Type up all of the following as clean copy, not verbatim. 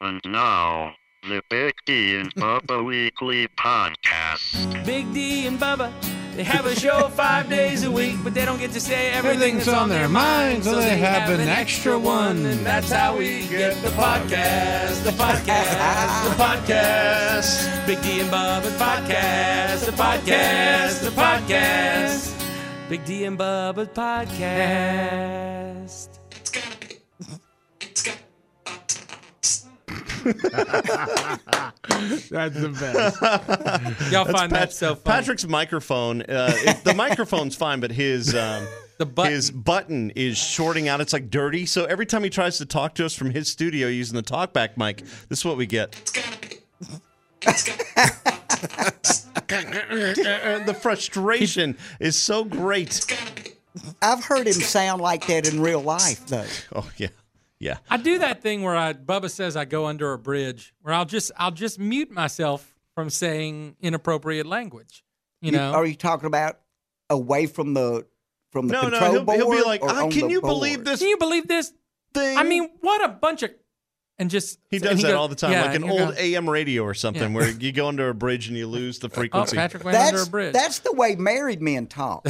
And now, the Big D and Bubba Weekly Podcast. Big D and Bubba, they have a show 5 days a week, but they don't get to say everything that's on their mind, so they have an extra one. And that's how we get the podcast, the podcast, the podcast. Big D and Bubba's podcast, the podcast, the podcast. Big D and Bubba's podcast. That's the best. Y'all find that so funny. Patrick's microphone, the microphone's fine, but his his button is shorting out. It's like dirty. So every time he tries to talk to us from his studio using the talkback mic, this is what we get. The frustration is so great. I've heard him sound like that in real life, though. Oh, yeah. Yeah. I do that thing where Bubba says I go under a bridge, where I'll just mute myself from saying inappropriate language. You know? Are you talking about away from the control board? He'll be like, can you believe this? Can you believe this thing? I mean, what a bunch of He does that all the time, yeah, like an old AM radio or something, where you go under a bridge and you lose the frequency. Oh, Patrick went under a bridge. That's the way married men talk,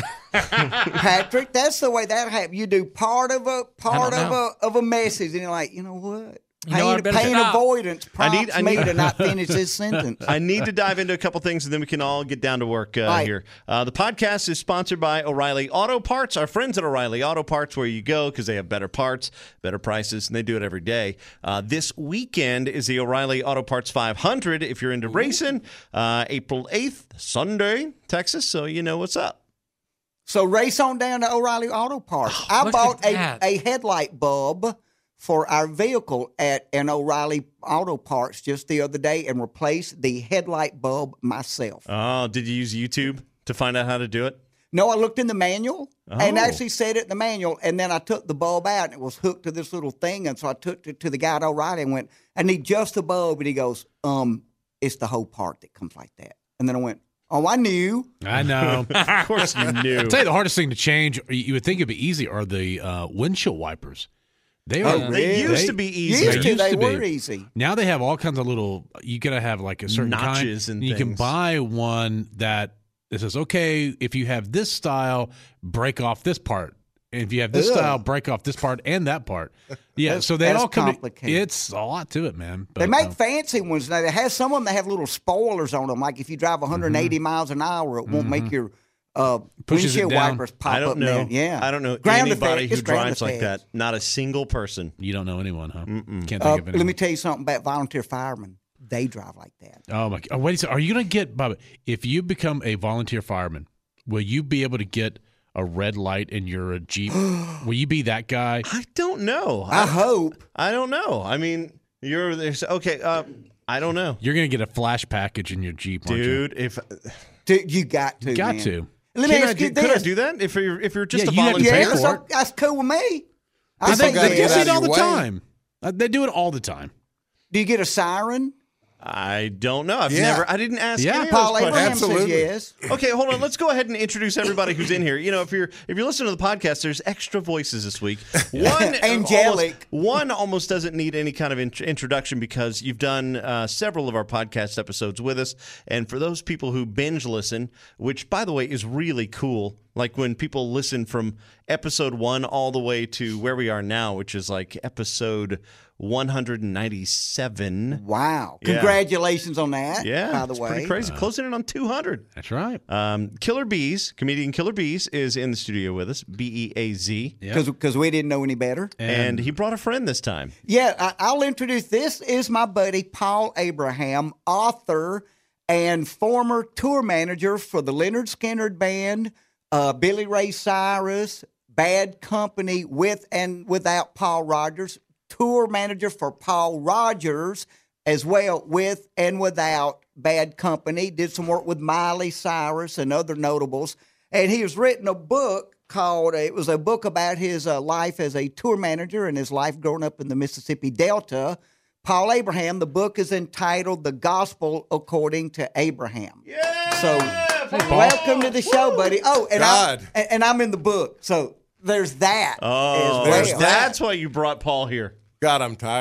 Patrick. That's the way that happens. You do part of a message, and you're like, you know what? Pain avoidance prompts me to not finish this sentence. I need to dive into a couple things, and then we can all get down to work here. The podcast is sponsored by O'Reilly Auto Parts. Our friends at O'Reilly Auto Parts, where you go because they have better parts, better prices, and they do it every day. This weekend is the O'Reilly Auto Parts 500. If you're into racing, April 8th, Sunday, Texas. So you know what's up. So race on down to O'Reilly Auto Parts. I bought a headlight bulb for our vehicle at an O'Reilly Auto Parts just the other day and replaced the headlight bulb myself. Oh, did you use YouTube to find out how to do it? No, I looked in the manual and actually said it in the manual, and then I took the bulb out and it was hooked to this little thing, and so I took it to the guy at O'Reilly and went, I need just the bulb, and he goes, it's the whole part that comes like that. And then I went, oh, I knew. I know. Of course you knew. I'll tell you, the hardest thing to change, you would think it'd be easy, are the windshield wipers. They used to be easy. They were easy. Now they have all kinds of little, you got to have like a certain notches kind. And you things. can buy one that says, okay, if you have this style, break off this part. And if you have this style, break off this part and that part. Yeah, so they all come. It's a lot to it, man. But, they make fancy ones now. They have some of them that have little spoilers on them. Like if you drive 180 miles an hour, it won't make your windshield wipers pop up. Know. Yeah, I don't know anybody who drives like that. Not a single person. You don't know anyone, huh? Mm-mm. Can't think of anyone. Let me tell you something about volunteer firemen. They drive like that. Oh my! Oh, wait a second. Are you going to get, Bubba? If you become a volunteer fireman, will you be able to get a red light in your Jeep? Will you be that guy? I don't know. I hope. I don't know. I mean, you're there's okay. I don't know. You're going to get a flash package in your Jeep, dude. Dude, you got to. You got to. Let me ask you this. Could I do that if you're just a you have to volunteer? pay for it. That's cool with me. I think they do it all the time. They do it all the time. Do you get a siren? I don't know. I didn't ask. Yeah, any of Paul those Abraham questions. says yes. Okay, hold on. Let's go ahead and introduce everybody who's in here. You know, if you're listening to the podcast, there's extra voices this week. One angelic. One almost doesn't need any kind of introduction because you've done several of our podcast episodes with us. And for those people who binge listen, which by the way is really cool, like when people listen from episode 1 all the way to where we are now, which is like episode 197. Wow. Yeah. Congratulations on that. Yeah. By the way. Pretty crazy. Closing in on 200. That's right. Killer Bees, comedian Killer Bees, is in the studio with us, Beaz. Because we didn't know any better. And he brought a friend this time. Yeah, I'll introduce. This is my buddy, Paul Abraham, author and former tour manager for the Leonard Skinner Band, Billy Ray Cyrus, Bad Company, with and without Paul Rogers, tour manager for Paul Rogers as well, with and without Bad Company, did some work with Miley Cyrus and other notables. And he has written a book it was a book about his life as a tour manager and his life growing up in the Mississippi Delta. Paul Abraham, the book is entitled The Gospel According to Abraham. Yeah! So welcome to the show, buddy. Oh, and I'm in the book. So there's that. Oh, as well. that's why you brought Paul here. God, I'm tired.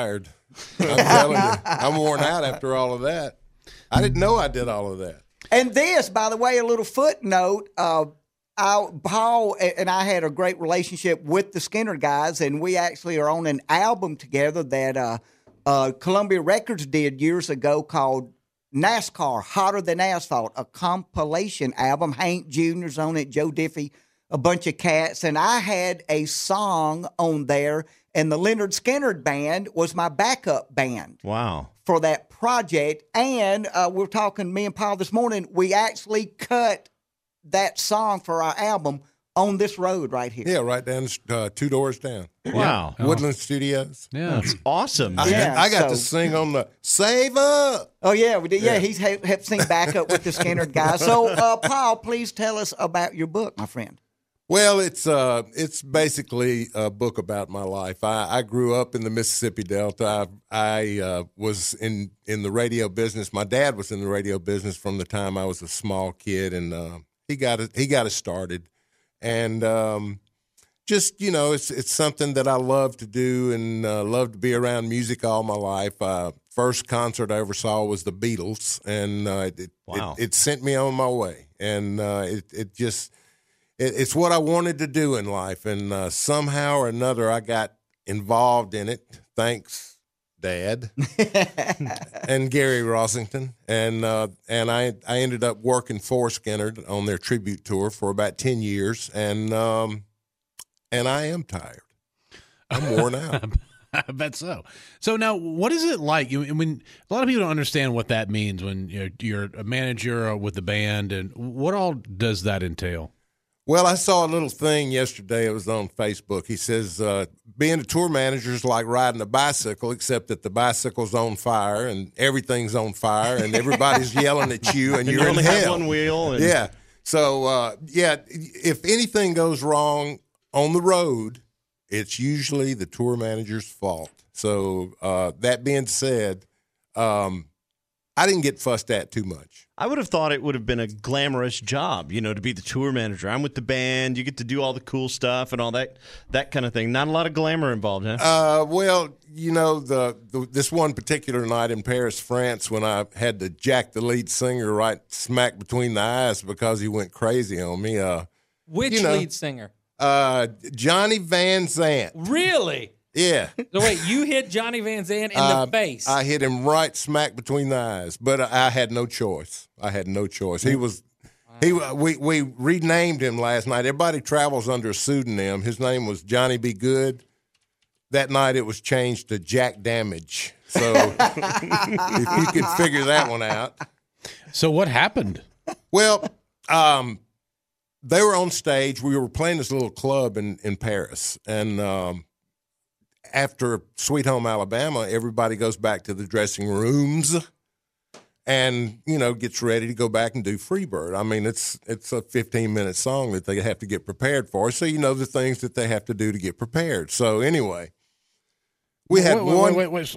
I'm telling you, I'm worn out after all of that. I didn't know I did all of that. And this, by the way, a little footnote. Paul and I had a great relationship with the Skinner guys, and we actually are on an album together that Columbia Records did years ago called NASCAR, Hotter Than Asphalt, a compilation album. Hank Jr.'s on it, Joe Diffie, a bunch of cats. And I had a song on there, and the Leonard Skinner Band was my backup band. Wow. For that project. And we're talking, me and Paul this morning, we actually cut that song for our album on this road right here. Yeah, right down 2 doors down. Wow. Woodland Studios. Yeah. That's awesome. I got to sing on the Save Up. Oh, yeah, we did. Yeah, he's helped sing back up with the Skinner guys. So, Paul, please tell us about your book, my friend. Well, it's basically a book about my life. I grew up in the Mississippi Delta. I was in the radio business. My dad was in the radio business from the time I was a small kid, and he got us started. And just, it's something that I love to do and love to be around music all my life. First concert I ever saw was the Beatles, and it sent me on my way. And it's what I wanted to do in life, and somehow or another I got involved in it. Thanks, Dad, and Gary Rossington, and I ended up working for Skinner on their tribute tour for about 10 years, and I am tired. I'm worn out. I bet so. So now, what is it like? When a lot of people don't understand what that means when you're a manager with the band, and what all does that entail? Well, I saw a little thing yesterday. It was on Facebook. He says, being a tour manager is like riding a bicycle, except that the bicycle's on fire and everything's on fire and everybody's yelling at you and you're only in hell. have one wheel. And... Yeah. So, if anything goes wrong on the road, it's usually the tour manager's fault. So, that being said, I didn't get fussed at too much. I would have thought it would have been a glamorous job, to be the tour manager. I'm with the band. You get to do all the cool stuff and all that kind of thing. Not a lot of glamour involved, huh? Well, this one particular night in Paris, France, when I had to jack the lead singer right smack between the eyes because he went crazy on me. Which lead singer? Johnny Van Zant. Really? Yeah. So wait, you hit Johnny Van Zant in the face. I hit him right smack between the eyes, but I had no choice. He was, we renamed him last night. Everybody travels under a pseudonym. His name was Johnny B. Good. That night it was changed to Jack Damage. So if you could figure that one out. So what happened? Well, they were on stage. We were playing this little club in Paris, and after Sweet Home Alabama, everybody goes back to the dressing rooms and, gets ready to go back and do Freebird. I mean, it's a 15-minute song that they have to get prepared for. So, the things that they have to do to get prepared. So, anyway, we had one. Wait.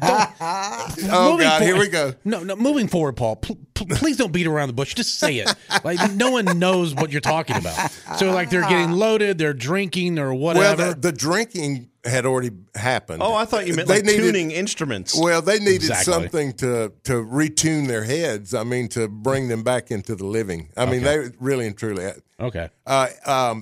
Oh, God, here we go. No, moving forward, Paul, please don't beat around the bush. Just say it. Like, no one knows what you're talking about. So, like, they're getting loaded, they're drinking or whatever. Well, the drinking had already happened. Oh, I thought you meant tuning instruments. Well, they needed something to retune their heads. I mean, to bring them back into the living. I mean, they really and truly. Okay. But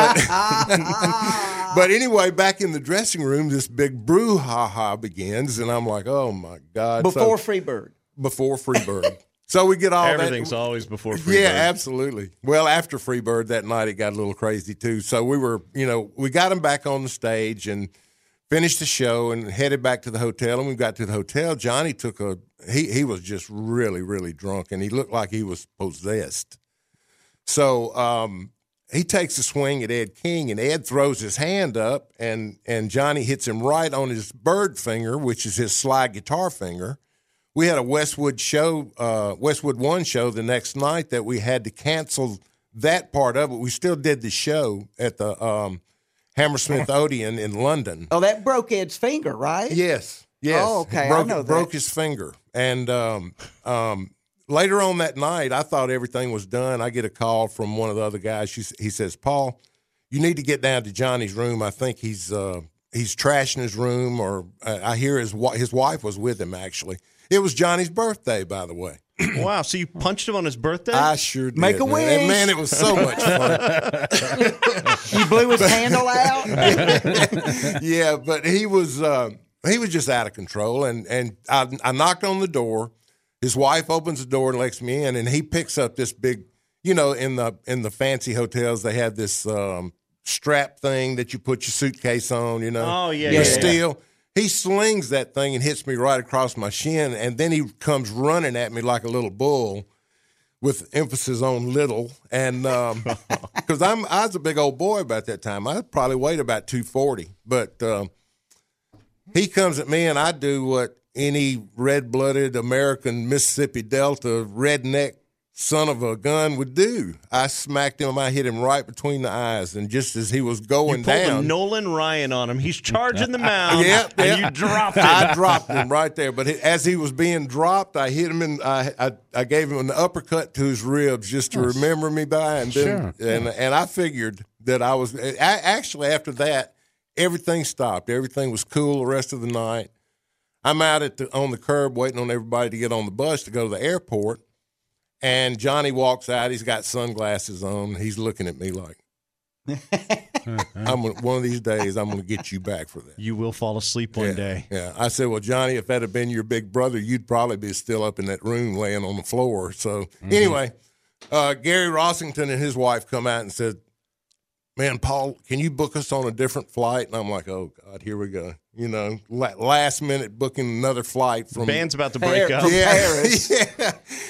anyway, back in the dressing room, this big brouhaha begins, and I'm like, oh my God! Before Freebird. Before Freebird. So we get all everything's always before Freebird. Yeah, absolutely. Well, after Freebird that night, it got a little crazy too. So we were, we got him back on the stage and finished the show and headed back to the hotel. And we got to the hotel. Johnny took he was just really, really drunk, and he looked like he was possessed. So he takes a swing at Ed King, and Ed throws his hand up, and Johnny hits him right on his bird finger, which is his slide guitar finger. We had a Westwood One show the next night that we had to cancel that part of it. We still did the show at the Hammersmith Odeon in London. Oh, that broke Ed's finger, right? Yes. Oh, okay. I know that. Broke his finger. And later on that night, I thought everything was done. I get a call from one of the other guys. He says, Paul, you need to get down to Johnny's room. I think he's he's trashing his room, or I hear his wife was with him, actually. It was Johnny's birthday, by the way. Wow, so you punched him on his birthday? I sure did. Make a wish. And man, it was so much fun. You blew his candle out? Yeah, but he was just out of control, and I knocked on the door. His wife opens the door and lets me in, and he picks up this big, in the fancy hotels they have this strap thing that you put your suitcase on, Oh, yeah. Steel. He slings that thing and hits me right across my shin, and then he comes running at me like a little bull, with emphasis on little. And because I was a big old boy about that time, I probably weighed about 240. But he comes at me, and I do what any red-blooded American Mississippi Delta redneck son of a gun would do. I smacked him. I hit him right between the eyes, and just as he was going you pulled down, a Nolan Ryan on him. He's charging the mound. And you dropped him. I dropped him right there. But as he was being dropped, I hit him, and I gave him an uppercut to his ribs just to remember me by. And then, and I figured that I was actually after that, everything stopped. Everything was cool the rest of the night. I'm out on the curb waiting on everybody to get on the bus to go to the airport. And Johnny walks out. He's got sunglasses on. He's looking at me like, one of these days, I'm going to get you back for that. You will fall asleep one day. Yeah. I said, well, Johnny, if that had been your big brother, you'd probably be still up in that room laying on the floor. So anyway, Gary Rossington and his wife come out and said, man, Paul, can you book us on a different flight? And I'm like, oh, God, here we go. Last minute booking another flight from band's about to break up. Paris. Yeah.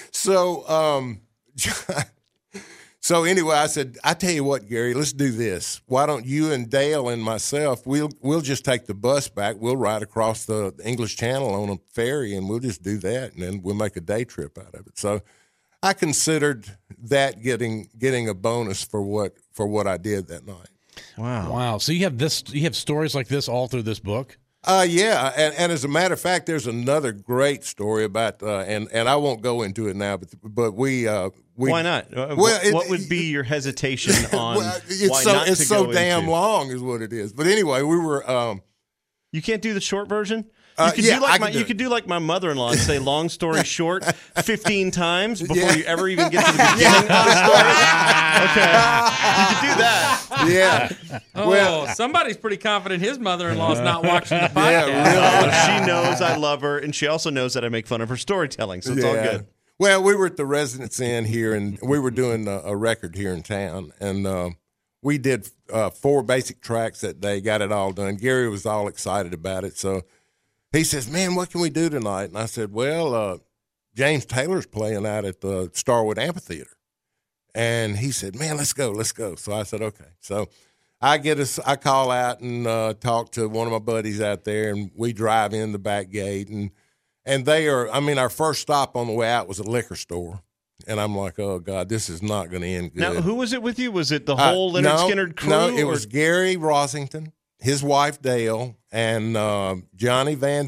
So anyway, I said, I tell you what, Gary, let's do this. Why don't you and Dale and myself, we'll just take the bus back. We'll ride across the English Channel on a ferry, and we'll just do that, and then we'll make a day trip out of it. So I considered that getting a bonus for what I did that night. Wow. So you have stories like this all through this book? Yeah, and as a matter of fact, there's another great story about, and I won't go into it now, but we why not? What would be your hesitation on it's so damn long is what it is. But anyway, we were. You can't do the short version? You could do like my mother-in-law and say long story short 15 times before you ever even get to the beginning of the story. Okay. You could do that. Yeah. Oh, somebody's pretty confident his mother-in-law's not watching the podcast. Yeah, really. She knows I love her, and she also knows that I make fun of her storytelling, so it's all good. Well, we were at the Residence Inn here, and we were doing a record here in town, and we did 4 basic tracks that day, got it all done. Gary was all excited about it, so he says, man, what can we do tonight? And I said, well, James Taylor's playing out at the Starwood Amphitheater. And he said, man, let's go. So I said, okay. So I call out and talk to one of my buddies out there, and we drive in the back gate. And they are, our first stop on the way out was a liquor store. And I'm like, oh, God, this is not going to end good. Now, who was it with you? Was it the whole Leonard Skinner crew? No, it was Gary Rossington, his wife Dale, and Johnny Van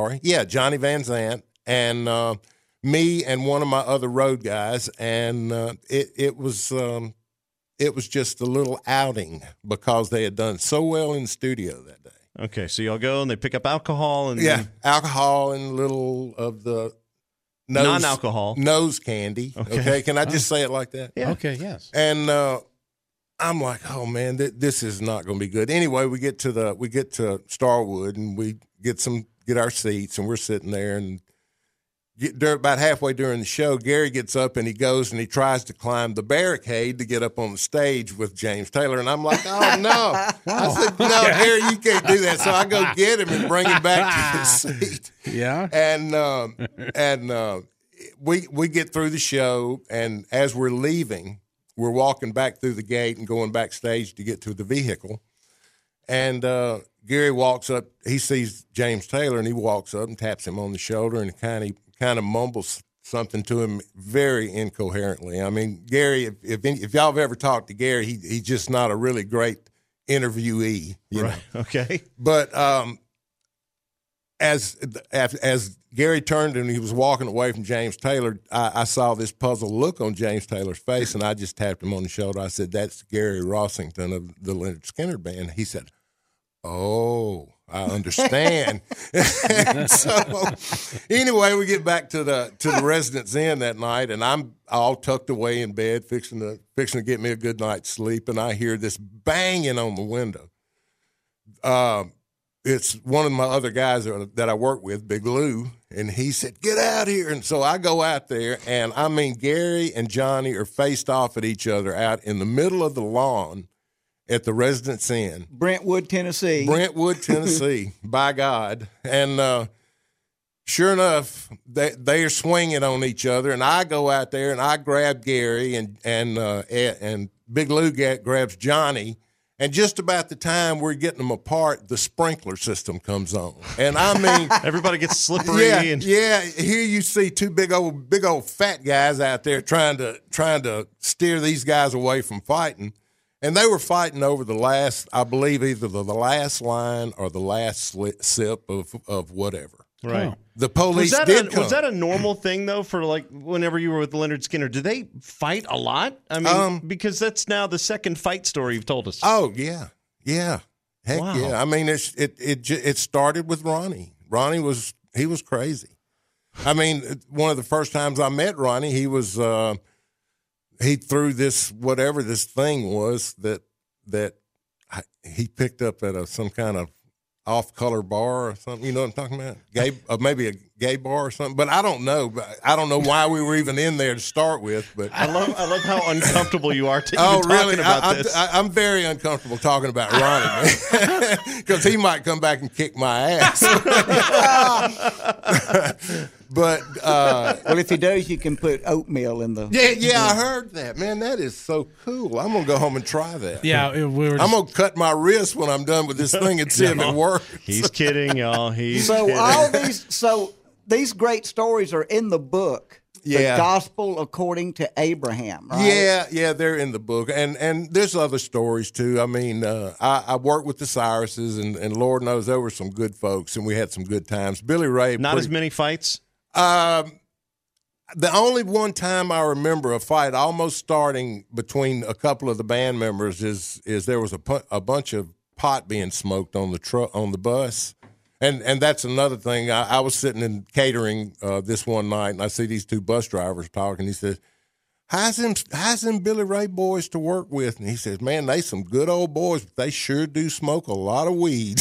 Zant, and me and one of my other road guys, and it was just a little outing because they had done so well in the studio that day. Okay, so y'all go and they pick up alcohol and alcohol and a little of the non-alcohol nose candy. Okay, can I just say it like that? Yeah. Okay, yes. And I'm like, oh man, this is not going to be good. Anyway, we get to Starwood and we get our seats, and we're sitting there, and about halfway during the show, Gary gets up and he goes and he tries to climb the barricade to get up on the stage with James Taylor, and I'm like, oh no! I said, no, Gary, you can't do that. So I go get him and bring him back to his seat. Yeah, and we get through the show, and as we're leaving, we're walking back through the gate and going backstage to get to the vehicle, and Gary walks up. He sees James Taylor, and he walks up and taps him on the shoulder and kind of mumbles something to him very incoherently. I mean, Gary, if y'all have ever talked to Gary, he's just not a really great interviewee. You know? Okay. But as Gary turned and he was walking away from James Taylor, I saw this puzzled look on James Taylor's face, and I just tapped him on the shoulder. I said, that's Gary Rossington of the Leonard Skinner Band. He said, Oh, I understand. So anyway, we get back to the Residence Inn that night, and I'm all tucked away in bed, fixing to get me a good night's sleep, and I hear this banging on the window. It's one of my other guys that I work with, Big Lou, and he said, "Get out here." And so I go out there, and I mean, Gary and Johnny are faced off at each other out in the middle of the lawn at the Residence Inn. Brentwood, Tennessee. By God. And sure enough, they are swinging on each other, and I go out there, and I grab Gary, and Big Lou grabs Johnny. And just about the time we're getting them apart, the sprinkler system comes on. And I mean, everybody gets slippery. Yeah. Here you see two big old fat guys out there trying to steer these guys away from fighting. And they were fighting over the last, I believe, either the last line or the last sip of whatever. Right. The police Was that a normal thing, though, for like whenever you were with Leonard Skinner? Did they fight a lot? I mean, because that's now the second fight story you've told us. Oh, yeah. Yeah. Heck wow. Yeah. I mean, it started with Ronnie. Ronnie was crazy. I mean, one of the first times I met Ronnie, he was he threw this, whatever this thing was that he picked up at some kind of off-color bar or something. You know what I'm talking about? Gay, maybe a gay bar or something. But I don't know. I don't know why we were even in there to start with. But I love how uncomfortable you are talking about this. I'm very uncomfortable talking about Ronnie because he might come back and kick my ass. But well, if he does, you can put oatmeal in the. Yeah, I heard that. Man, that is so cool. I'm gonna go home and try that. Yeah, I'm gonna cut my wrist when I'm done with this thing and see if it works. He's kidding, y'all. So these great stories are in the book. Yeah. The Gospel According to Abraham. Right? Yeah, they're in the book, and there's other stories too. I mean, I worked with the Cyruses, and Lord knows there were some good folks, and we had some good times. Billy Ray, not as many fights. The only one time I remember a fight almost starting between a couple of the band members is there was a bunch of pot being smoked on the bus. And that's another thing. I was sitting in catering this one night, and I see these two bus drivers talking. He says, how's them Billy Ray boys to work with? And he says, man, they some good old boys, but they sure do smoke a lot of weed.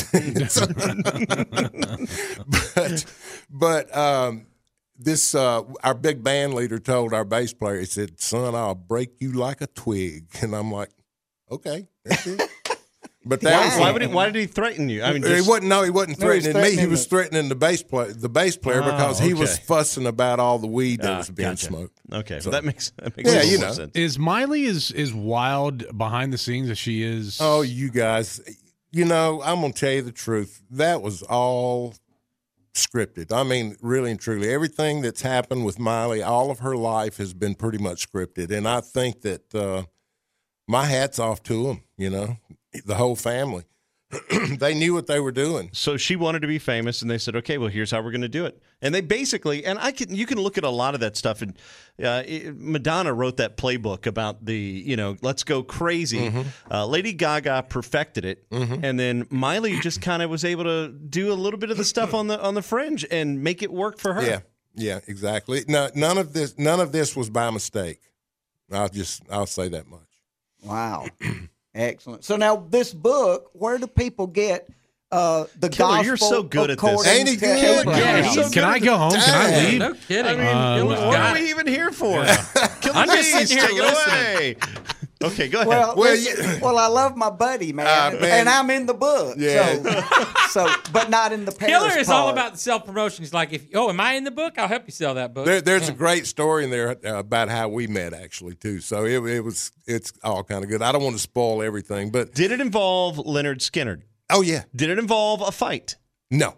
But this our big band leader told our bass player, he said, son, I'll break you like a twig. And I'm like, okay, that's it. But why did he threaten you? I mean, he wasn't threatening me. He was threatening the bass player because he was fussing about all the weed that was being smoked. Okay, so that makes sense. Is Miley as wild behind the scenes as she is? Oh, you guys, I'm gonna tell you the truth. That was all scripted. I mean, really and truly, everything that's happened with Miley, all of her life has been pretty much scripted, and I think that my hat's off to them. The whole family. They knew what they were doing. So she wanted to be famous, and they said, okay, well, here's how we're going to do it. And they basically, and you can look at a lot of that stuff. And Madonna wrote that playbook about the, let's go crazy. Mm-hmm. Lady Gaga perfected it. Mm-hmm. And then Miley just kind of was able to do a little bit of the stuff on the fringe and make it work for her. Yeah, exactly. No, none of this was by mistake. I'll say that much. Wow. Excellent. So now this book, where do people get the Killer, gospel? You're so good at this. Ain't he good? Can I go home? Can I leave? No kidding. What are we even here for? Killer, I'm just sitting here take listening. it away. Okay, go ahead. Well, I love my buddy, man, and I'm in the book. Yeah. So, but not in the Paris Killer is part. all about the self-promotion. He's like, am I in the book? I'll help you sell that book. There's a great story in there about how we met, actually, too. So it's all kind of good. I don't want to spoil everything, but did it involve Leonard Skinner? Oh yeah. Did it involve a fight? No.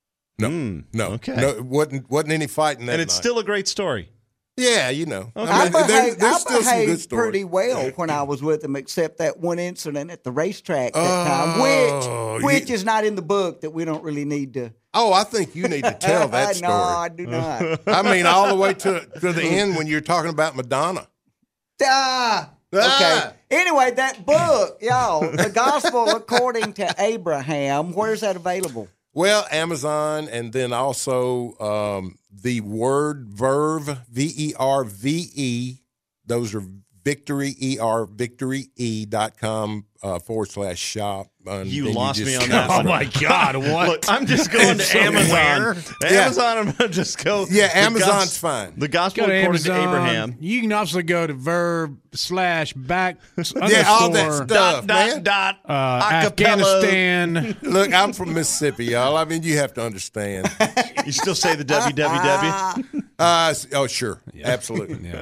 Okay. No, it wasn't any fighting that and it's night. Still a great story. Yeah, Okay. I behaved pretty well when I was with him, except that one incident at the racetrack that time, which is not in the book that we don't really need to. Oh, I think you need to tell that story. No, I do not. I mean, all the way to the end when you're talking about Madonna. Okay. Anyway, that book, y'all, The Gospel According to Abraham, where's that available? Well, Amazon, and then also the word Verve, VERVE. Those are Victory, victoryE.com /shop. You lost me on that. Oh, my God. What? Look, I'm just going to Amazon. Amazon, I'm going to just go. Yeah, Amazon's fine. The Gospel Go to According to Amazon. Abraham. You can also go to Verb/back Yeah, all that stuff, man. Afghanistan. Look, I'm from Mississippi, y'all. I mean, you have to understand. You still say the www? Oh, sure. Absolutely. Yeah.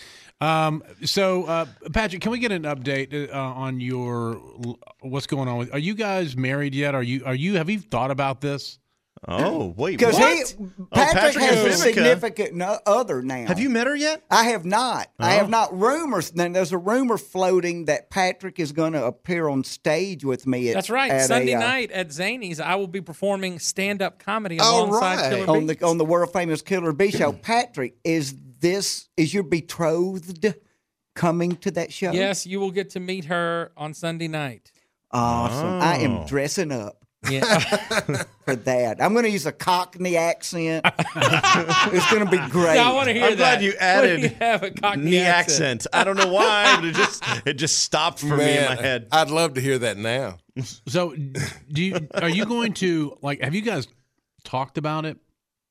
So, Patrick, can we get an update on your what's going on? Are you guys married yet? Have you thought about this? Oh, wait, Because what? Patrick has a Vivica. significant other now. Have you met her yet? I have not. I have not. Rumors. Then there's a rumor floating that Patrick is going to appear on stage with me. That's right. Sunday night at Zany's, I will be performing stand-up comedy alongside Killer Bee. on the world famous Killer Bee show. Patrick, is your betrothed coming to that show? Yes, you will get to meet her on Sunday night. Awesome. I am dressing up. Yeah. For that. I'm going to use a Cockney accent. It's going to be great. I want to hear I'm glad you added you have a Cockney knee accent. I don't know why, but it just stopped for me in my head. I'd love to hear that now. So, are you going to have you guys talked about it?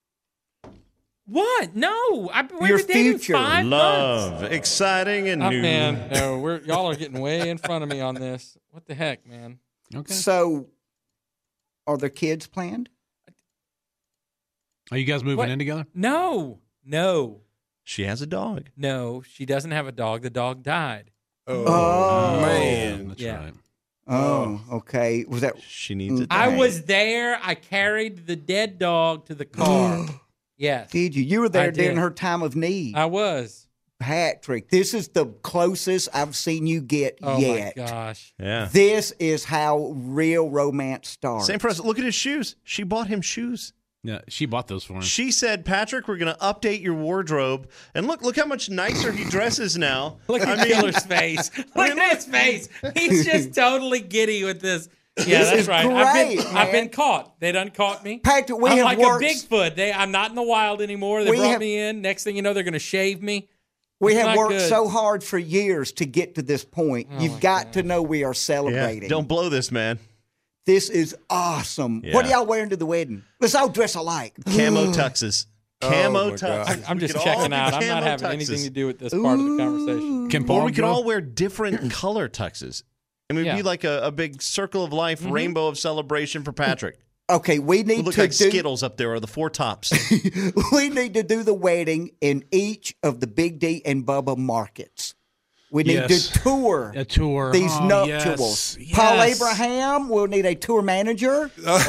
What? No. We've Your been dating future. 5 Love, months. exciting, and new. Man, no, y'all are getting way in front of me on this. What the heck, man? Okay. So, are there kids planned? Are you guys moving in together? No. She has a dog. No, she doesn't have a dog. The dog died. Oh, man. That's Yeah. right. Oh, okay. Was that? She needs a dog. I was there. I carried the dead dog to the car. Yes. Did you? You were there I during did. her time of need. I was. Patrick, this is the closest I've seen you get Oh, yet. my gosh. Yeah. This is how real romance starts. Same person. Look at his shoes. She bought him shoes. Yeah, she bought those for him. She said, Patrick, we're going to update your wardrobe. And look how much nicer he dresses now. Look at Killer's face. Look at his face. He's just totally giddy with this. Yeah, This that's is right. great, I've been man. caught. They done caught me. Patrick, we I'm have like worked. a Bigfoot. I'm not in the wild anymore. They We brought have- me in. Next thing you know, they're going to shave me. We It's have not worked good. so hard for years to get to this point. You've got to know we are celebrating. Don't blow this, man. This is awesome. Yeah. What are y'all wearing to the wedding? Let's all dress alike. Camo tuxes. Camo my tuxes. God. I'm just We could all checking do out. I'm not camo having tuxes. anything to do with this part of the conversation. Can Or Paul we could go? all wear different color tuxes. I mean, it'd be Yeah. like a big circle of life, rainbow of celebration for Patrick. Okay, we We need look to like do. Skittles up there, or the Four Tops. We need to do the wedding in each of the Big D and Bubba markets. We need Yes. to tour A tour. these Oh, nuptials. yes. Paul Yes. Abraham will need a tour manager.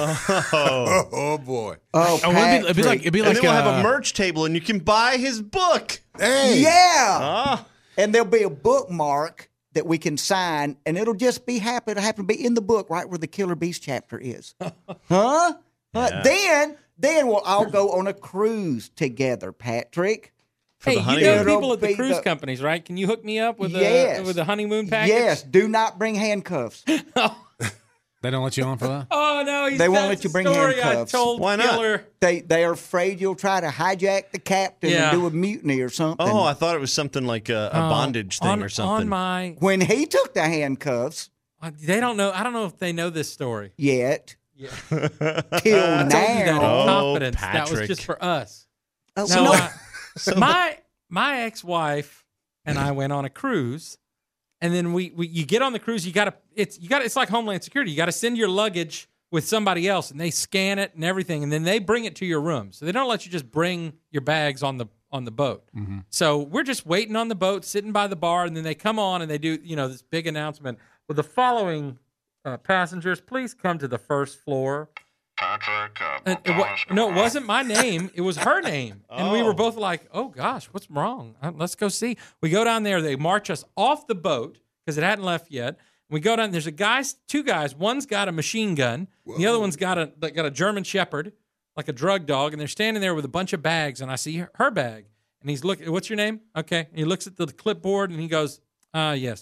Oh boy. Oh, it'd be like and then we'll have a uh, merch table, and you can buy his book. Hey. Yeah. Ah, And there'll be a bookmark that we can sign, and it'll just be happen to be in the book right where the Killer Beast chapter is. Huh? Then we'll all go on a cruise together, Patrick. Hey, the you honeymoon. know people It'll at the be cruise the- companies, right? Can you hook me up with Yes. a honeymoon package? Yes, do not bring handcuffs. They don't let you on for that? Oh no, They won't let you bring story handcuffs. I told Why not? Killer. They are afraid you'll try to hijack the captain Yeah. and do a mutiny or something. Oh, I thought it was something like a bondage thing or On something. my, When he took the handcuffs, they don't know. I don't know if they know this story. yet Yeah. till I told you that in now. confidence. That was Patrick. just for us. Oh, No, no. my ex-wife and I went on a cruise, and then you get on the cruise. It's like Homeland Security. You got to send your luggage with somebody else, and they scan it and everything, and then they bring it to your room. So they don't let you just bring your bags on the boat. Mm-hmm. So we're just waiting on the boat, sitting by the bar, and then they come on and they do this big announcement with the following passengers. Please come to the first floor. Patrick, And no, it wasn't my name. It was her name. And we were both like, oh, gosh, what's wrong? Let's go see. We go down there. They march us off the boat because it hadn't left yet. We go down. There's two guys. One's got a machine gun. The other one's got a German Shepherd, like a drug dog. And they're standing there with a bunch of bags. And I see her bag. And he's looking, what's your name? Okay. And he looks at the clipboard and he goes, yes.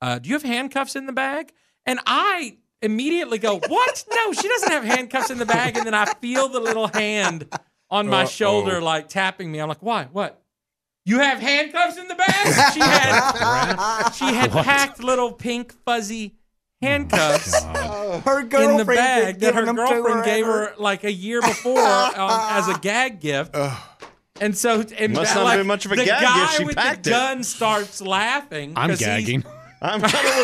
do you have handcuffs in the bag? And I immediately go, what? No, she doesn't have handcuffs in the bag. And then I feel the little hand on my shoulder, like tapping me. I'm like, why? What? You have handcuffs in the bag? She had packed little pink fuzzy handcuffs her girlfriend in the bag that her girlfriend gave her like a year before as a gag gift. And so it must not have been much of a gag gift. She with packed the gun starts laughing. I'm gagging. I'm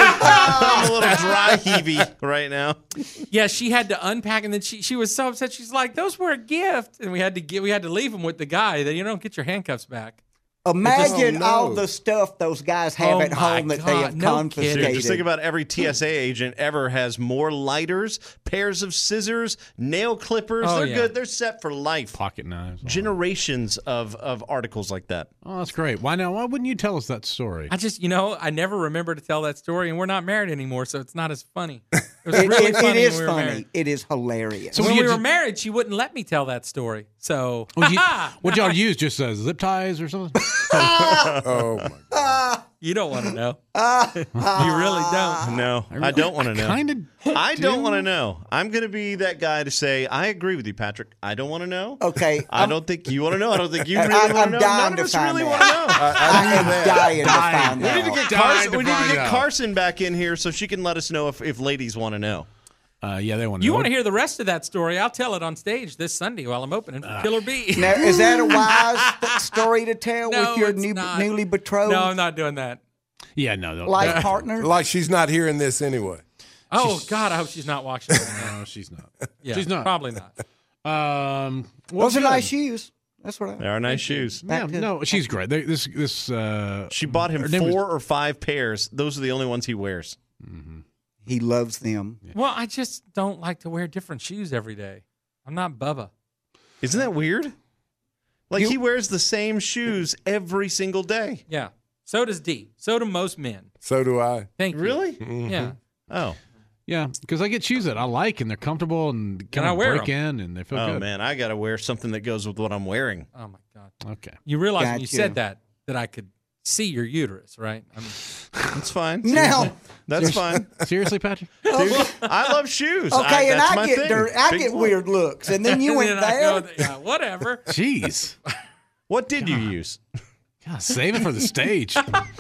a little dry heavy right now. Yeah, she had to unpack, and then she was so upset. She's like, "Those were a gift," and we had to leave them with the guy. That you don't get your handcuffs back. Imagine all the stuff those guys have at home that they have confiscated. Dude, just think about every TSA agent ever has more lighters, pairs of scissors, nail clippers. They're good. They're set for life. Pocket knives. Generations of articles like that. Oh, that's great. Why wouldn't you tell us that story? I never remember to tell that story, and we're not married anymore, so it's not as funny. It was really funny. It is when we were funny. married. It is hilarious. So when we were married, she wouldn't let me tell that story. So what y'all use? Just zip ties or something? Oh my God! You don't want to know. You really don't. No, I don't want to know. I don't want to know. I'm going to be that guy to say, I agree with you, Patrick. I don't want to know. Okay. I don't think you want to know. I don't think you really want to know. None of us really want to know. I am dying to find We need to out. get Carson back in here so she can let us know if ladies want to know. Yeah, they want to know. You want to hear the rest of that story? I'll tell it on stage this Sunday while I'm opening for Killer Bee. Now, is that a wise story to tell No, with your it's not. newly betrothed No, I'm not doing that. Yeah, no. life partner? Like she's not hearing this anyway. Oh, God, I hope she's not watching it. No, she's not. Yeah, She's not. Probably not. Those are nice shoes. That's what I. They are nice shoes. Yeah, no, she's great. She bought him 4 or 5 pairs. Those are the only ones he wears. Mm-hmm. He loves them. Well, I just don't like to wear different shoes every day. I'm not Bubba. Isn't that weird? Like he wears the same shoes every single day. Yeah. So does D. So do most men. So do I. Thank you. Really? Mm-hmm. Yeah. Oh. Yeah, because I get shoes that I like and they're comfortable and kind I of wear break in and they feel good. Oh, man. I got to wear something that goes with what I'm wearing. Oh, my God. Okay. You realize when you Gotcha. said that I could see your uterus, right? I mean, That's fine. Now, That's fine. Seriously, Patrick? Dude, I love shoes. okay, and that's I my get thing. I Big get one. weird looks, and then you went and I go, there. yeah, whatever. Jeez. What did you use? God, save it for the stage.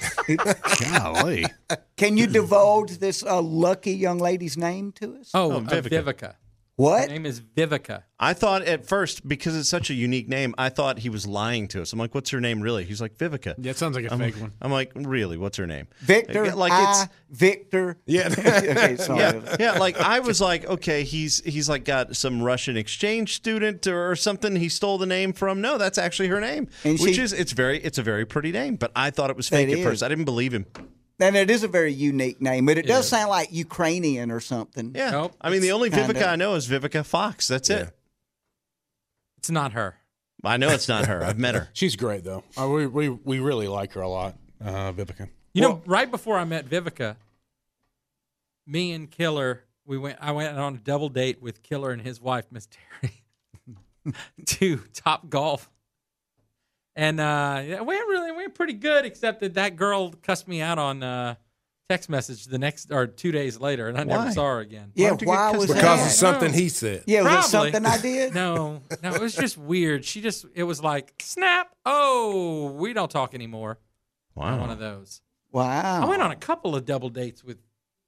Golly. Can you divulge this lucky young lady's name to us? Oh, Vivica. Vivica. Her What? name is Vivica. I thought at first, because it's such a unique name, I thought he was lying to us. I'm like, what's her name really? He's like, Vivica. Yeah, it sounds like a fake one. I'm like, really? What's her name? Victor. Like Victor. Yeah. Okay, sorry. Yeah, like I was like, okay, he's like got some Russian exchange student or something he stole the name from. No, that's actually her name, And it's a very pretty name. But I thought it was fake It at first. is. I didn't believe him. And it is a very unique name, but it does sound like Ukrainian or something. Yeah, Nope. I mean the only kinda- Vivica I know is Vivica Fox. That's it. It's not her. I know it's not her. I've met her. She's great, though. We really like her a lot, Vivica. You know, right before I met Vivica, me and Killer, I went on a double date with Killer and his wife, Miss Terry, to Top Golf. And we went pretty good, except that girl cussed me out on text message the next or 2 days later, and I never Why? saw her again. Yeah, don't you get why was Because that? of something he said. Yeah, was it Probably. something I did? No, it was just weird. It was like, snap, oh, we don't talk anymore. Wow. One of those. Wow. I went on a couple of double dates with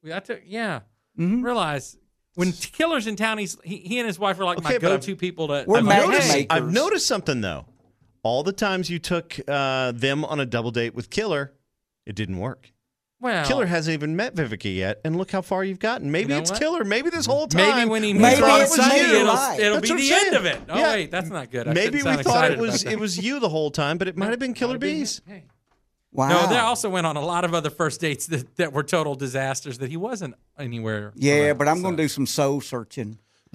Mm-hmm. realize when Killer's in town, he and his wife are like my Okay, but go-to people to. We're I'm like, matchmakers. hey, I've noticed something though. All the times you took them on a double date with Killer, it didn't work. well, Killer hasn't even met Vivica yet, and look how far you've gotten. Maybe You know it's what? Killer. Maybe this whole time. maybe when he Maybe moves on it was Sunday, you, it'll right. be That's what I'm the end saying. of it. Oh Yeah. wait, that's not good. I Maybe shouldn't we sound thought excited about it was you the whole time, but it might have been Killer Bees. Hey. Wow. No, they also went on a lot of other first dates that were total disasters that he wasn't anywhere. Yeah, around, but I'm going so. to do some soul searching.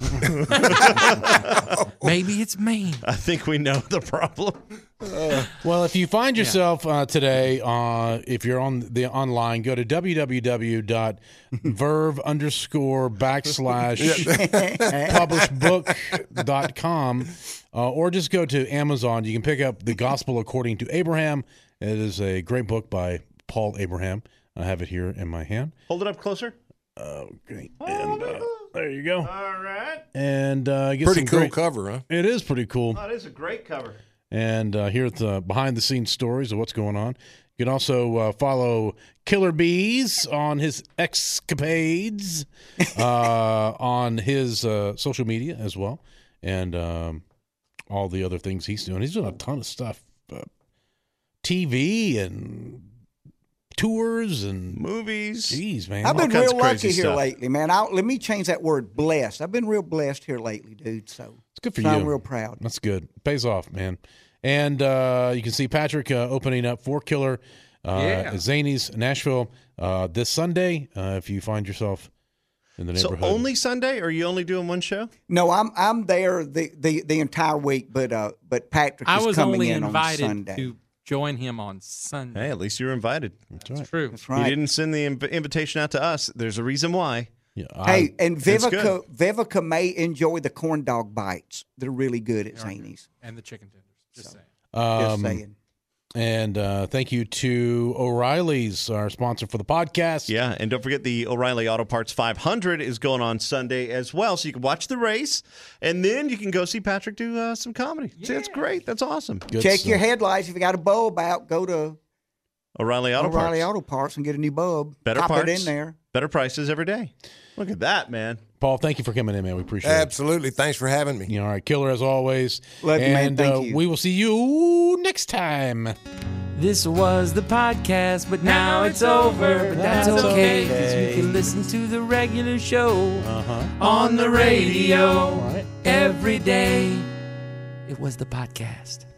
Maybe it's me. I think we know the problem. Well, if you find yourself today, if you're on the online, go to www.verve_publishbook.com or just go to Amazon. You can pick up The Gospel According to Abraham. It is a great book by Paul Abraham. I have it here in my hand. Hold it up closer. Okay. And there you go. All right. And pretty cool cover, huh? It is pretty cool. Oh, it is a great cover. And here at the behind-the-scenes stories of what's going on. You can also follow Killer Bees on his escapades on his social media as well, and all the other things he's doing. He's doing a ton of stuff, TV and tours and movies. Jeez, man. I've been real lucky here lately, man. Let me change that word, blessed. I've been real blessed here lately, dude. So it's good for you. I'm real proud. That's good. It pays off, man. And you can see Patrick opening up for Killer at Zany's Nashville this Sunday. If you find yourself in the neighborhood. So only Sunday, or are you only doing one show? No, I'm there the entire week, but Patrick is coming in on Sunday. I was only invited to join him on Sunday. Hey, at least you were invited. That's right. That's true. That's right. You didn't send the invitation out to us. There's a reason why. Yeah, hey, and Vivica may enjoy the corn dog bites. They're really good at Zany's. And the chicken tenders. Just saying. Just saying. And thank you to O'Reilly's, our sponsor for the podcast. Yeah, and don't forget the O'Reilly Auto Parts 500 is going on Sunday as well. So you can watch the race, and then you can go see Patrick do some comedy. Yeah. See, that's great. That's awesome. Good Check stuff. Your headlights. If you got a bulb out, go to O'Reilly Auto Parts and get a new bulb. Better Pop parts it in there. Better prices every day. Look at that, man. Paul, thank you for coming in, man. We appreciate it. Absolutely. Thanks for having me. All right, Killer, as always. Love you, man. Thank you. We will see you next time. This was the podcast, but now it's over. But that's okay, because you can listen to the regular show on the radio every day. It was the podcast.